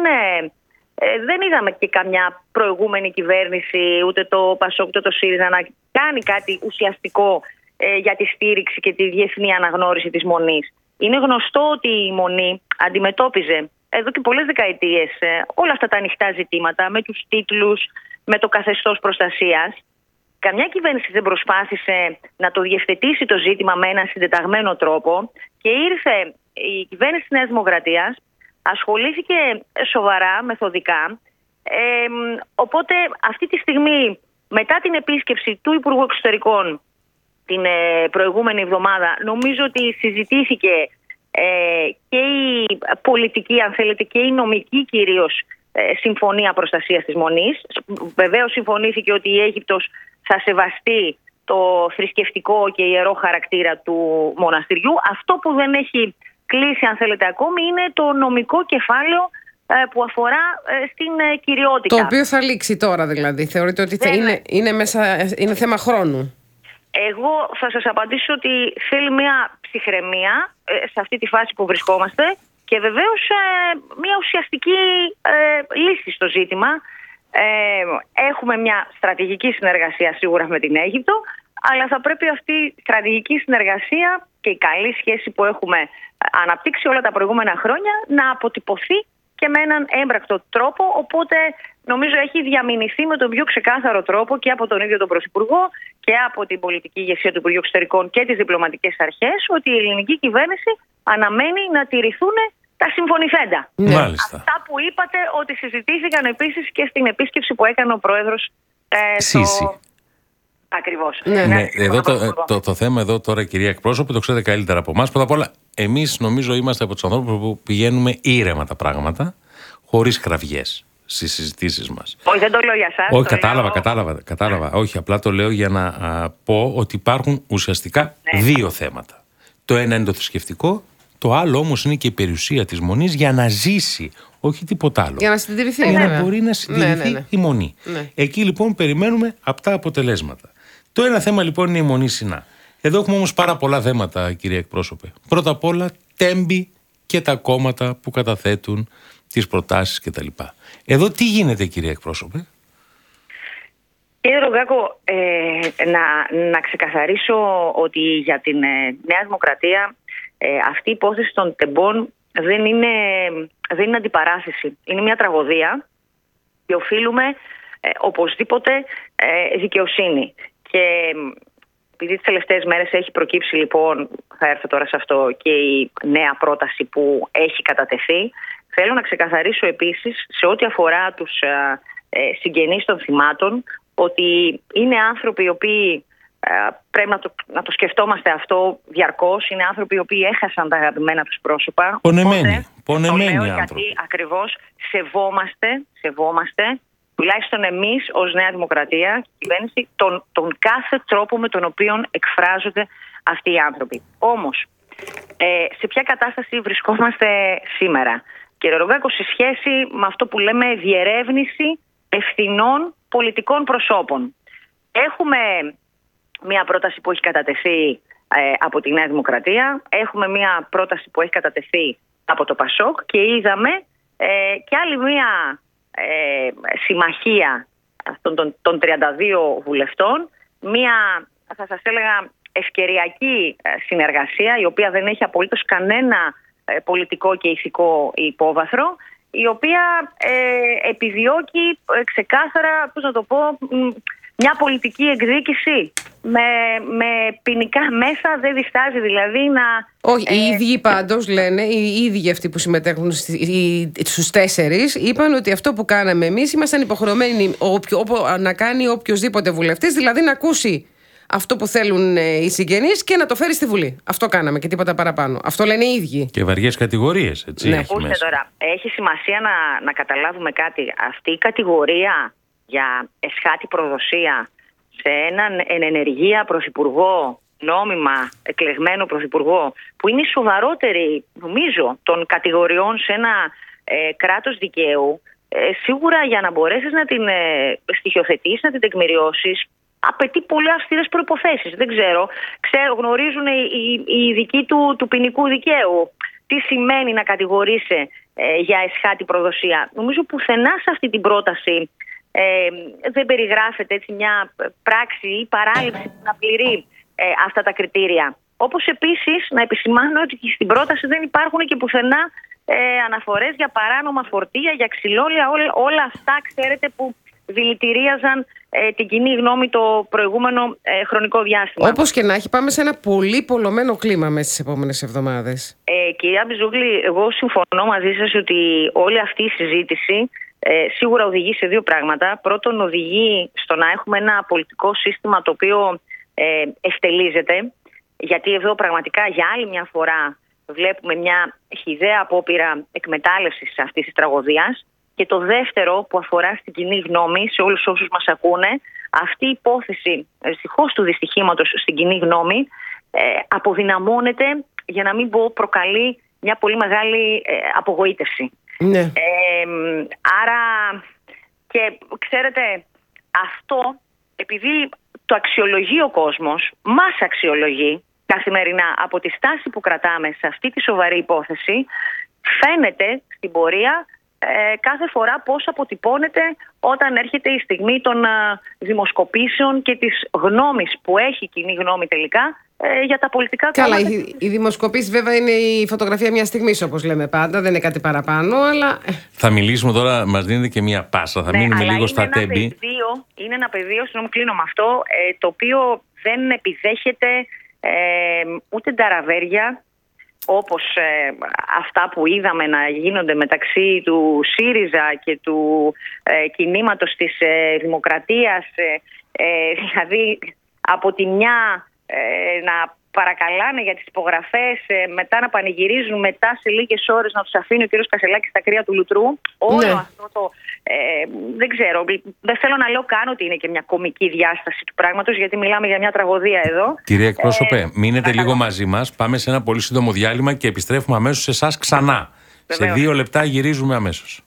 ε, δεν είδαμε και καμιά προηγούμενη κυβέρνηση, ούτε το ΠΑΣΟΚ, ούτε το ΣΥΡΙΖΑ, να κάνει κάτι ουσιαστικό ε, για τη στήριξη και τη διεθνή αναγνώριση της Μονής. Είναι γνωστό ότι η Μονή αντιμετώπιζε εδώ και πολλές δεκαετίες ε, όλα αυτά τα ανοιχτά ζητήματα με τους τίτλους, με το καθεστώς προστασίας. Καμιά κυβέρνηση δεν προσπάθησε να το διευθετήσει το ζήτημα με έναν συντεταγμένο τρόπο και ήρθε η κυβέρνηση της Νέας Δημοκρατίας, ασχολήθηκε σοβαρά, μεθοδικά. Ε, οπότε αυτή τη στιγμή, μετά την επίσκεψη του Υπουργού Εξωτερικών την ε, προηγούμενη εβδομάδα, νομίζω ότι συζητήθηκε ε, και η πολιτική, αν θέλετε, και η νομική κυρίως ε, συμφωνία προστασίας της Μονής. Βεβαίως συμφωνήθηκε ότι η Αίγυπτος θα σεβαστεί το θρησκευτικό και ιερό χαρακτήρα του μοναστηριού. Αυτό που δεν έχει κλείσει, αν θέλετε, ακόμη είναι το νομικό κεφάλαιο ε, που αφορά ε, στην ε, κυριότητα. Το οποίο θα λήξει τώρα, δηλαδή. Θεωρείτε ότι θα είναι, είναι, μέσα, είναι θέμα χρόνου? Εγώ θα σας απαντήσω ότι θέλει μια ψυχραιμία ε, σε αυτή τη φάση που βρισκόμαστε και βεβαίως ε, μια ουσιαστική ε, λύση στο ζήτημα. Ε, έχουμε μια στρατηγική συνεργασία σίγουρα με την Αίγυπτο, αλλά θα πρέπει αυτή η στρατηγική συνεργασία και η καλή σχέση που έχουμε αναπτύξει όλα τα προηγούμενα χρόνια να αποτυπωθεί και με έναν έμπρακτο τρόπο, οπότε νομίζω έχει διαμηνηθεί με τον πιο ξεκάθαρο τρόπο και από τον ίδιο τον Πρωθυπουργό και από την πολιτική ηγεσία του Υπουργείου Εξωτερικών και τις διπλωματικές αρχές ότι η ελληνική κυβέρνηση αναμένει να τηρηθούν τα συμφωνηθέντα. Μάλιστα. Αυτά που είπατε ότι συζητήθηκαν επίσης και στην επίσκεψη που έκανε ο Πρόεδρος ε, Σύση. στο... Ακριβώς. Ναι, ναι, εδώ το, το, το θέμα εδώ τώρα, κυρία εκπρόσωπε, το ξέρετε καλύτερα από εμάς. Πρώτα απ' όλα, εμείς νομίζω είμαστε από τους ανθρώπους που πηγαίνουμε ήρεμα τα πράγματα, χωρίς κραυγές στις συζητήσεις μας. Όχι, δεν το λέω για σας. Όχι, το κατάλαβα, λέω... κατάλαβα, κατάλαβα. Όχι, απλά το λέω για να α, πω ότι υπάρχουν ουσιαστικά ναι. δύο θέματα. Το ένα είναι το θρησκευτικό, το άλλο όμως είναι και η περιουσία της Μονής για να ζήσει. Όχι τίποτα άλλο. Για να συντηρηθεί. Για ναι, να ναι. μπορεί να συντηρηθεί ναι, ναι, ναι. η Μονή. Ναι. Εκεί λοιπόν περιμένουμε αυτά αποτελέσματα. Το ένα θέμα λοιπόν είναι η Μονή Σινά. Εδώ έχουμε όμως πάρα πολλά θέματα, κυρία εκπρόσωπε. Πρώτα απ' όλα, τέμπη και τα κόμματα που καταθέτουν τις προτάσεις κτλ. Εδώ τι γίνεται, κυρία εκπρόσωπε? Κύριε Ρογκάκο, ε, να, να ξεκαθαρίσω ότι για την ε, Νέα Δημοκρατία ε, αυτή η υπόθεση των τεμπών δεν είναι, δεν είναι αντιπαράθεση. Είναι μια τραγωδία και οφείλουμε ε, οπωσδήποτε ε, δικαιοσύνη. Και επειδή τις τελευταίες μέρες έχει προκύψει, λοιπόν, θα έρθω τώρα σε αυτό, και η νέα πρόταση που έχει κατατεθεί, θέλω να ξεκαθαρίσω επίσης σε ό,τι αφορά τους ε, συγγενείς των θυμάτων ότι είναι άνθρωποι οι οποίοι ε, πρέπει να το, να το σκεφτόμαστε αυτό διαρκώς. Είναι άνθρωποι οι οποίοι έχασαν τα αγαπημένα τους πρόσωπα. Πονεμένοι, πονεμένοι άνθρωποι. Γιατί ακριβώς σεβόμαστε, σεβόμαστε τουλάχιστον εμείς ως Νέα Δημοκρατία και κυβέρνηση τον, τον κάθε τρόπο με τον οποίο εκφράζονται αυτοί οι άνθρωποι. Όμως, ε, σε ποια κατάσταση βρισκόμαστε σήμερα? Κύριε Ρογκάκο, σε σχέση με αυτό που λέμε διερεύνηση ευθυνών πολιτικών προσώπων. Έχουμε μια πρόταση που έχει κατατεθεί ε, από τη Νέα Δημοκρατία, έχουμε μια πρόταση που έχει κατατεθεί από το Πασόκ και είδαμε ε, και άλλη μια ε, συμμαχία αυτών των, των τριάντα δύο βουλευτών, μια, θα σας έλεγα, ευκαιριακή συνεργασία, η οποία δεν έχει απολύτως κανένα ε, πολιτικό και ηθικό υπόβαθρο, η οποία ε, επιδιώκει ε, ξεκάθαρα, πώς να το πω, μια πολιτική εκδίκηση με, με ποινικά μέσα, δεν διστάζει δηλαδή να... Όχι, ε, οι ίδιοι πάντως λένε, οι ίδιοι αυτοί που συμμετέχουν στους τέσσερις, είπαν ότι αυτό που κάναμε εμείς ήμασταν υποχρεωμένοι όποιο, όποιο, να κάνει οποιοσδήποτε βουλευτής, δηλαδή να ακούσει αυτό που θέλουν οι συγγενείς και να το φέρει στη Βουλή. Αυτό κάναμε και τίποτα παραπάνω. Αυτό λένε οι ίδιοι. Και βαριές κατηγορίες, έτσι. Ναι. Ακούστε τώρα, έχει σημασία να, να καταλάβουμε κάτι. Αυτή η κατηγορία για εσχάτη προδοσία σε έναν εν ενεργεία πρωθυπουργό, νόμιμα εκλεγμένο πρωθυπουργό, που είναι η σοβαρότερη, νομίζω, των κατηγοριών σε ένα ε, κράτος δικαίου, ε, σίγουρα για να μπορέσεις να την ε, στοιχειοθετήσεις, να την τεκμηριώσεις, απαιτεί πολύ αυστηρές προϋποθέσεις. Δεν ξέρω. ξέρω γνωρίζουν οι, οι, οι ειδικοί του, του ποινικού δικαίου τι σημαίνει να κατηγορείσαι ε, για εσχάτη προδοσία. Νομίζω πουθενά σε αυτή την πρόταση ε, δεν περιγράφεται έτσι μια πράξη ή παράληψη που να πληρεί ε, αυτά τα κριτήρια. Όπως επίσης να επισημάνω ότι στην πρόταση δεν υπάρχουν και πουθενά ε, αναφορές για παράνομα φορτία, για ξυλόλαια, όλα, όλα αυτά ξέρετε που δηλητηρίαζαν ε, την κοινή γνώμη το προηγούμενο ε, χρονικό διάστημα. Όπως και να έχει, πάμε σε ένα πολύ πολλωμένο κλίμα μέσα στις επόμενες εβδομάδες. Ε, κυρία Μπιζούγλη, εγώ συμφωνώ μαζί σας ότι όλη αυτή η συζήτηση ε, σίγουρα οδηγεί σε δύο πράγματα. Πρώτον, οδηγεί στο να έχουμε ένα πολιτικό σύστημα το οποίο ε, ευτελίζεται, γιατί εδώ πραγματικά για άλλη μια φορά βλέπουμε μια χυδαία απόπειρα εκμετάλλευσης αυτής της τραγωδίας. Και το δεύτερο που αφορά στην κοινή γνώμη, σε όλους όσους μας ακούνε, αυτή η υπόθεση δυστυχώς του δυστυχήματος στην κοινή γνώμη ε, αποδυναμώνεται, για να μην πω προκαλεί μια πολύ μεγάλη ε, απογοήτευση. Ναι. Ε, άρα και ξέρετε αυτό, επειδή το αξιολογεί ο κόσμος, μας αξιολογεί καθημερινά από τη στάση που κρατάμε σε αυτή τη σοβαρή υπόθεση, φαίνεται στην πορεία Ε, κάθε φορά πώς αποτυπώνεται όταν έρχεται η στιγμή των α, δημοσκοπήσεων και της γνώμης που έχει η κοινή γνώμη τελικά ε, για τα πολιτικά κόμματα. Καλά, οι, οι δημοσκοπήσεις βέβαια είναι η φωτογραφία μιας στιγμής, όπως λέμε πάντα, δεν είναι κάτι παραπάνω, αλλά... Θα μιλήσουμε τώρα, μας δίνετε και μία πάσα, θα ναι, μείνουμε αλλά λίγο στα τέμπη. Είναι ένα πεδίο, συγγνώμη, κλείνω με αυτό, ε, το οποίο δεν επιδέχεται ε, ούτε νταραβέρια, όπως ε, αυτά που είδαμε να γίνονται μεταξύ του ΣΥΡΙΖΑ και του ε, κινήματος της ε, Δημοκρατίας, ε, ε, δηλαδή από τη μια ε, να παρακαλάνε για τις υπογραφές, ε, μετά να πανηγυρίζουν, μετά σε λίγες ώρες να τους αφήνει ο κ. Κασελάκης στα κρύα του λουτρού. Όλο ναι. αυτό το... Ε, δεν ξέρω, δεν θέλω να λέω καν ότι είναι και μια κομική διάσταση του πράγματος, γιατί μιλάμε για μια τραγωδία εδώ. Κυρία εκπρόσωπε, ε, μείνετε λίγο καλά. μαζί μας, πάμε σε ένα πολύ σύντομο διάλειμμα και επιστρέφουμε αμέσως σε εσάς ξανά. Βεβαίως. Σε δύο λεπτά γυρίζουμε αμέσως.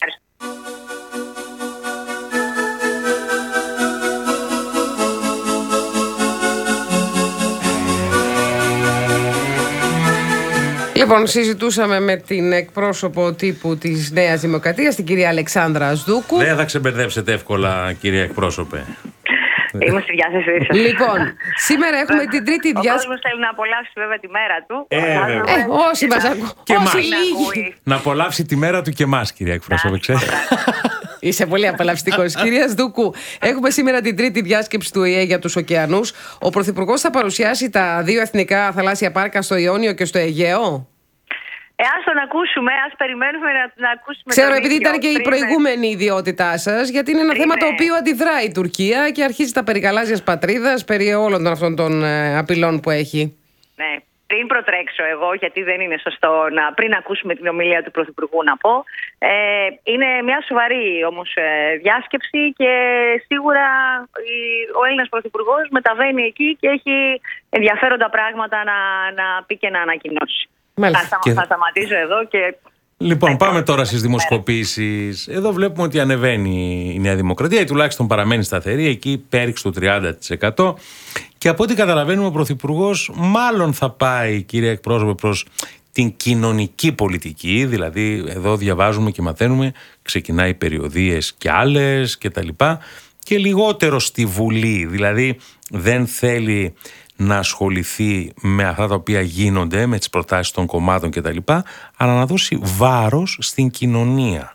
Λοιπόν, συζητούσαμε με την εκπρόσωπο τύπου της Νέας Δημοκρατίας, την κυρία Αλεξάνδρα Ασδούκου. Δεν θα ξεμπερδέψετε εύκολα, κυρία εκπρόσωπε. Είμαι στη διάθεσή σας. Λοιπόν, σήμερα έχουμε την τρίτη Ο διάσκεψη. κόσμος θέλει να απολαύσει βέβαια τη μέρα του. Ε, βέβαια. Ε, όσοι μας ακούν. Και Όσοι μας. λίγοι. Να απολαύσει τη μέρα του και εμάς, κυρία εκπρόσωπε, ξέρετε. Είσαι πολύ απολαυστικός. Κυρία Σδούκου, έχουμε σήμερα την τρίτη διάσκεψη του ΟΗΕ για τους ωκεανούς. Ο Πρωθυπουργός θα παρουσιάσει τα δύο εθνικά θαλάσσια πάρκα στο Ιόνιο και στο Αιγαίο. Ε, ας τον ακούσουμε, ας περιμένουμε να, να ακούσουμε. Ξέρω, τον επειδή ίδιο ήταν και η πριν. προηγούμενη ιδιότητά σας, γιατί είναι ένα Πριν, θέμα το ναι. οποίο αντιδρά η Τουρκία και αρχίζει τα περί γαλάζιας πατρίδας, περί όλων των αυτών των ε, απειλών που έχει. Ναι. Πριν προτρέξω εγώ, γιατί δεν είναι σωστό να πριν ακούσουμε την ομιλία του Πρωθυπουργού να πω, ε, είναι μια σοβαρή όμως ε, διάσκεψη και σίγουρα η, ο Έλληνας Πρωθυπουργός μεταβαίνει εκεί και έχει ενδιαφέροντα πράγματα να, να πει και να ανακοινώσει. Θα, στα, Και... θα σταματήσω εδώ και... Λοιπόν, πάμε τώρα στις δημοσκοπήσεις. Εδώ βλέπουμε ότι ανεβαίνει η Νέα Δημοκρατία ή τουλάχιστον παραμένει σταθερή, εκεί πέριξε το τριάντα τοις εκατό. Και από ό,τι καταλαβαίνουμε, ο Πρωθυπουργός μάλλον θα πάει, κυρία εκπρόσωπε, προς την κοινωνική πολιτική. Δηλαδή, εδώ διαβάζουμε και μαθαίνουμε, ξεκινάει περιοδίες και άλλες κτλ. Και λιγότερο στη Βουλή. Δηλαδή, δεν θέλει να ασχοληθεί με αυτά τα οποία γίνονται, με τις προτάσεις των κομμάτων κτλ., αλλά να δώσει βάρος στην κοινωνία.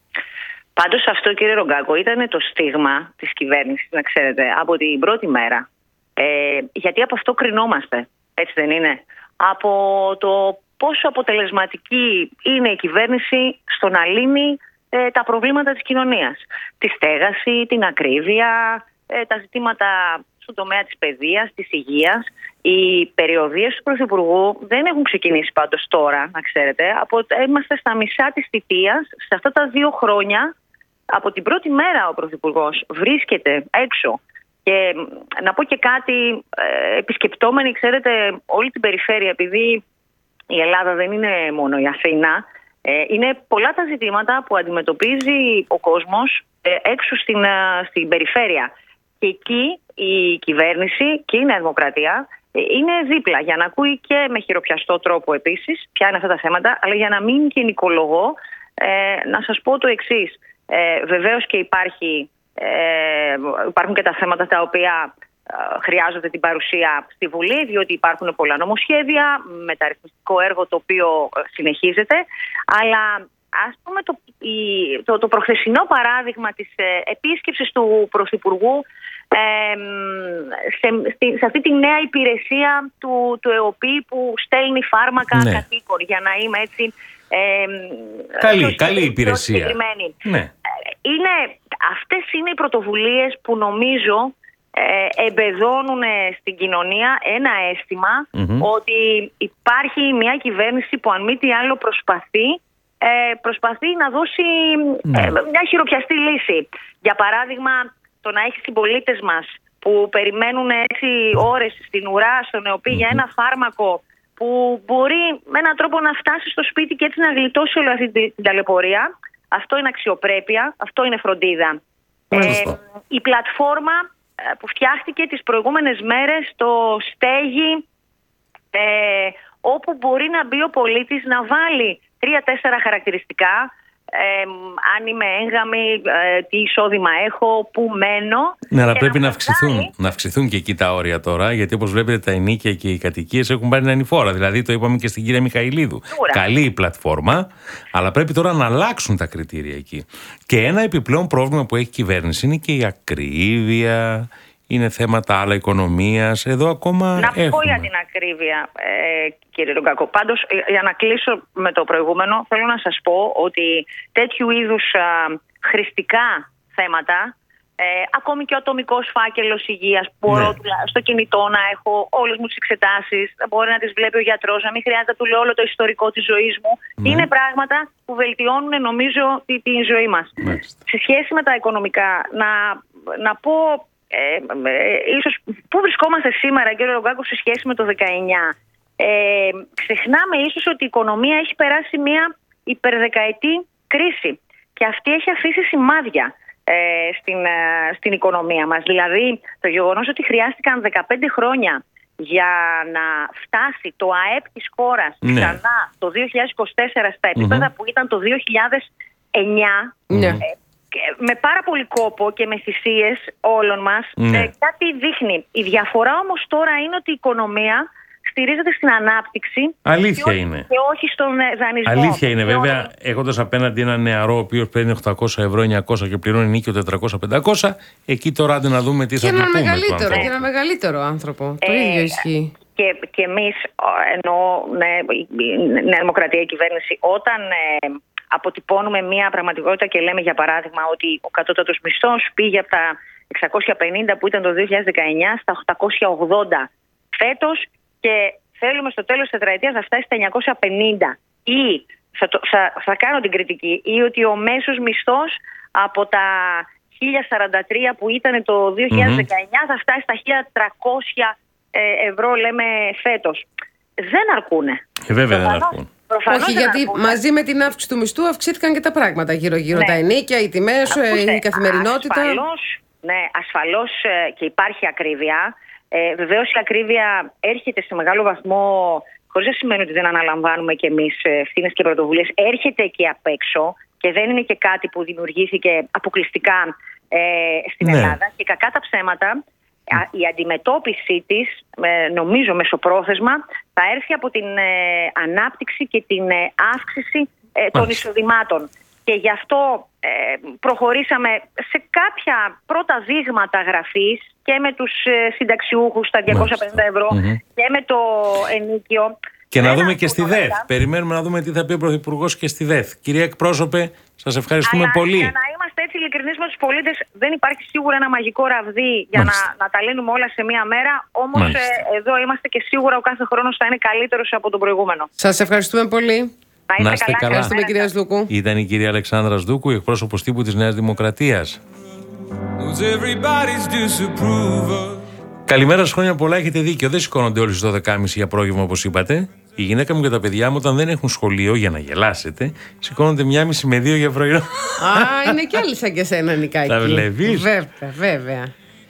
Πάντως αυτό, κύριε Ρογκάκο, ήταν το στίγμα της κυβέρνησης, να ξέρετε, από την πρώτη μέρα. Ε, γιατί από αυτό κρινόμαστε, έτσι δεν είναι? Από το πόσο αποτελεσματική είναι η κυβέρνηση στο να λύνει ε, τα προβλήματα της κοινωνίας. Τη στέγαση, την ακρίβεια, ε, τα ζητήματα στον τομέα της παιδείας, της υγείας. Οι περιοδίες του Πρωθυπουργού δεν έχουν ξεκινήσει πάντως τώρα, να ξέρετε. Από, είμαστε στα μισά της θητείας. Σε αυτά τα δύο χρόνια, από την πρώτη μέρα ο Πρωθυπουργός βρίσκεται έξω. Και να πω και κάτι, ε, επισκεπτόμενοι, ξέρετε, όλη την περιφέρεια, επειδή η Ελλάδα δεν είναι μόνο η Αθήνα, ε, είναι πολλά τα ζητήματα που αντιμετωπίζει ο κόσμος ε, έξω στην, ε, στην περιφέρεια. Και εκεί η κυβέρνηση και η Νέα Δημοκρατία είναι δίπλα για να ακούει και με χειροπιαστό τρόπο επίσης ποια είναι αυτά τα θέματα, αλλά για να μην γενικολογώ, ε, να σας πω το εξής. Ε, βεβαίως και υπάρχει, ε, υπάρχουν και τα θέματα τα οποία χρειάζονται την παρουσία στη Βουλή, διότι υπάρχουν πολλά νομοσχέδια, μεταρρυθμιστικό έργο το οποίο συνεχίζεται. Αλλά ας πούμε το, η, το, το προχθεσινό παράδειγμα της ε, επίσκεψης του Πρωθυπουργού ε, σε, στη, σε αυτή τη νέα υπηρεσία του, του ΕΟΠΗ που στέλνει φάρμακα ναι. κατοίκων, για να είμαι έτσι... Ε, καλή, πιο, καλή πιο υπηρεσία. Ναι. Είναι, αυτές είναι οι πρωτοβουλίες που νομίζω ε, εμπεδώνουν στην κοινωνία ένα αίσθημα mm-hmm. ότι υπάρχει μια κυβέρνηση που αν μη τι άλλο προσπαθεί ε, προσπαθεί να δώσει mm. ε, μια χειροπιαστή λύση. Για παράδειγμα, το να έχει συμπολίτες μας που περιμένουν έτσι ώρες στην ουρά, στον ΕΟΠΗ mm-hmm. για ένα φάρμακο που μπορεί με έναν τρόπο να φτάσει στο σπίτι και έτσι να γλιτώσει όλη αυτή την ταλαιπωρία. Αυτό είναι αξιοπρέπεια, αυτό είναι φροντίδα. Ε, η πλατφόρμα που φτιάχτηκε τις προηγούμενες μέρες στο Στέγη, ε, όπου μπορεί να μπει ο πολίτης να βάλει τρία-τέσσερα χαρακτηριστικά, ε, αν είμαι έγγαμη, ε, τι εισόδημα έχω, πού μένω. Ναι, αλλά πρέπει να, να αυξηθούν, να αυξηθούν και εκεί τα όρια τώρα, γιατί όπως βλέπετε τα ενοίκια και οι κατοικίες έχουν πάρει ανηφόρα. Δηλαδή το είπαμε και στην κυρία Μιχαηλίδου. Τούρα. Καλή η πλατφόρμα, αλλά πρέπει τώρα να αλλάξουν τα κριτήρια εκεί. Και ένα επιπλέον πρόβλημα που έχει η κυβέρνηση είναι και η ακρίβεια. Είναι θέματα άλλα οικονομίας. Εδώ ακόμα να έχουμε. πω για την ακρίβεια, ε, κύριε Λουγκάκο. Πάντως, για να κλείσω με το προηγούμενο, θέλω να σας πω ότι τέτοιου είδους α, χρηστικά θέματα, ε, ακόμη και ο ατομικός φάκελος υγείας, μπορώ ναι. στο κινητό να έχω όλες μου τις εξετάσεις, μπορεί να τις βλέπει ο γιατρός, να μην χρειάζεται να του λέω όλο το ιστορικό της ζωής μου. Ναι. Είναι πράγματα που βελτιώνουν, νομίζω, τη, τη ζωή μας. Ναι. Σε σχέση με τα οικονομικά, να, να πω... Ε, ε, ίσως πού βρισκόμαστε σήμερα, κύριε Λουγκάκο, σε σχέση με το δεκαεννιά. Ε, ξεχνάμε ίσως ότι η οικονομία έχει περάσει μια υπερδεκαετή κρίση και αυτή έχει αφήσει σημάδια ε, στην, ε, στην οικονομία μας. Δηλαδή το γεγονός ότι χρειάστηκαν δεκαπέντε χρόνια για να φτάσει το ΑΕΠ της χώρας ναι. ξανά το δύο χιλιάδες είκοσι τέσσερα στα επίπεδα mm-hmm. που ήταν το δύο χιλιάδες εννιά mm-hmm. ε, με πάρα πολύ κόπο και με θυσίες όλων μας, ναι. ε, κάτι δείχνει. Η διαφορά όμως τώρα είναι ότι η οικονομία στηρίζεται στην ανάπτυξη. Αλήθεια και όχι, είναι. Και όχι στον δανεισμό. Αλήθεια είναι, βέβαια, όχι... έχοντας απέναντι έναν νεαρό ο οποίος παίρνει οκτακόσια ευρώ, εννιακόσια και πληρώνει νίκιο τετρακόσια πεντακόσια, εκεί τώρα άντε να δούμε τι θα του πούμε. Μεγαλύτερο, και ένα μεγαλύτερο άνθρωπο. Ε, το ίδιο ισχύει. Και, και εμείς, ενώ ναι, η Νέα Δημοκρατία, η κυβέρνηση, όταν... Ε, αποτυπώνουμε μια πραγματικότητα και λέμε για παράδειγμα ότι ο κατώτατος μισθός πήγε από τα εξακόσια πενήντα που ήταν το δύο χιλιάδες δεκαεννιά στα οκτακόσια ογδόντα φέτος και θέλουμε στο τέλος της τετραετίας να φτάσει στα εννιακόσια πενήντα ή θα, το, θα, θα κάνω την κριτική ή ότι ο μέσος μισθός από τα χίλια σαράντα τρία που ήταν το δύο χιλιάδες δεκαεννιά mm-hmm. θα φτάσει στα χίλια τριακόσια ευρώ λέμε φέτος. Δεν αρκούνε. Ε, βέβαια δεν αρκούν. Προφανώς όχι, γιατί αρκούν. Μαζί με την αύξηση του μισθού αυξήθηκαν και τα πράγματα γύρω-γύρω. Ναι. Τα ενίκια, οι τιμές, η καθημερινότητα. Ασφαλώς, ναι, ασφαλώς και υπάρχει ακρίβεια. Ε, βεβαίως η ακρίβεια έρχεται σε μεγάλο βαθμό, χωρίς να σημαίνει ότι δεν αναλαμβάνουμε κι εμείς ευθύνες και πρωτοβουλίες, έρχεται και απ' έξω και δεν είναι και κάτι που δημιουργήθηκε αποκλειστικά ε, στην ναι. Ελλάδα. Και κακά τα ψέματα. Η αντιμετώπιση της, νομίζω μεσοπρόθεσμα, θα έρθει από την ανάπτυξη και την αύξηση των εισοδημάτων. Και γι' αυτό προχωρήσαμε σε κάποια πρώτα δείγματα γραφής και με τους συνταξιούχους στα διακόσια πενήντα ευρώ mm-hmm. και με το ενίκιο. Και να δούμε και στη ΔΕΘ. Περιμένουμε να δούμε τι θα πει ο Πρωθυπουργός και στη ΔΕΘ. Κυρία εκπρόσωπε, σας ευχαριστούμε Αλλά, πολύ. Για να είμαστε έτσι ειλικρινείς με τους πολίτες, δεν υπάρχει σίγουρα ένα μαγικό ραβδί για να, να τα λύνουμε όλα σε μία μέρα. Όμως ε, εδώ είμαστε και σίγουρα ο κάθε χρόνος θα είναι καλύτερος από τον προηγούμενο. Σας ευχαριστούμε πολύ. Να είστε, να είστε καλά. Ευχαριστούμε, κυρία Σδούκου. Ήταν η κυρία Αλεξάνδρα Σδούκου, εκπρόσωπος τύπου της Νέας Δημοκρατίας. Καλημέρα σας, χρόνια πολλά, έχετε δίκιο. Δεν σηκώνονται όλοι στις δώδεκα και μισή για πρόγευμα όπως είπατε. Η γυναίκα μου και τα παιδιά μου, όταν δεν έχουν σχολείο, για να γελάσετε, σηκώνονται μία μισή με δύο για πρωινό. Α, είναι κι άλλοι σαν και σένα, Νικάκη. Τα βλέπεις. Βέβαια, βέβαια.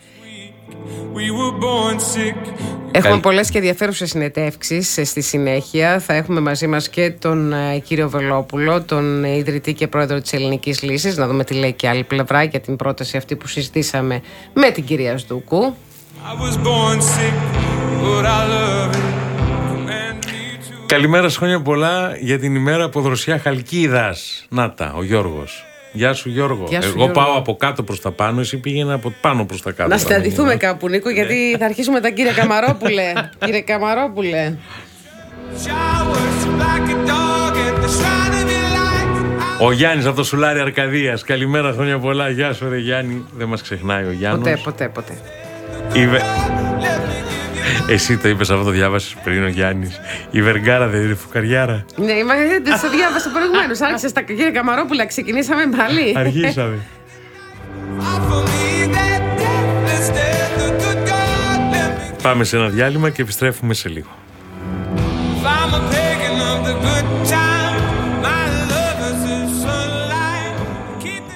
Έχουμε πολλές και ενδιαφέρουσες συνεντεύξεις στη συνέχεια. Θα έχουμε μαζί μας και τον ε, κύριο Βελόπουλο, τον ιδρυτή και πρόεδρο της Ελληνικής Λύσης, να δούμε τι λέει και άλλη πλευρά για την πρόταση αυτή που συζητήσαμε με την κυρία Σδούκου. Καλημέρα, χρόνια πολλά για την ημέρα από Δροσιά Χαλκίδας. Να τα, ο Γιώργος. Γεια σου Γιώργο. Γεια σου, Εγώ Γιώργο. πάω από κάτω προς τα πάνω, εσύ πήγαινε από πάνω προς τα κάτω. Να συναντηθούμε κάπου, Νίκο, γιατί θα αρχίσουμε τα κύριε Καμαρόπουλε. Κύριε Καμαρόπουλε. Ο Γιάννης από το Σουλάρι Αρκαδίας. Καλημέρα, χρόνια πολλά. Γεια σου ρε Γιάννη. Δεν μας ξεχνάει ο Γιάννος. Ποτέ, ποτέ, ποτέ. Είπε... Εσύ το είπες αυτό, το διάβασες πριν ο Γιάννης. Η Βεργάρα δεν είναι φουκαριάρα. Ναι, είμαι, το διάβασα προηγουμένως. Άρχισε τα κύριε Καμαρόπουλα, ξεκινήσαμε πάλι. Αργήσαμε. Πάμε σε ένα διάλειμμα και επιστρέφουμε σε λίγο. I'm a pagan of the good time. My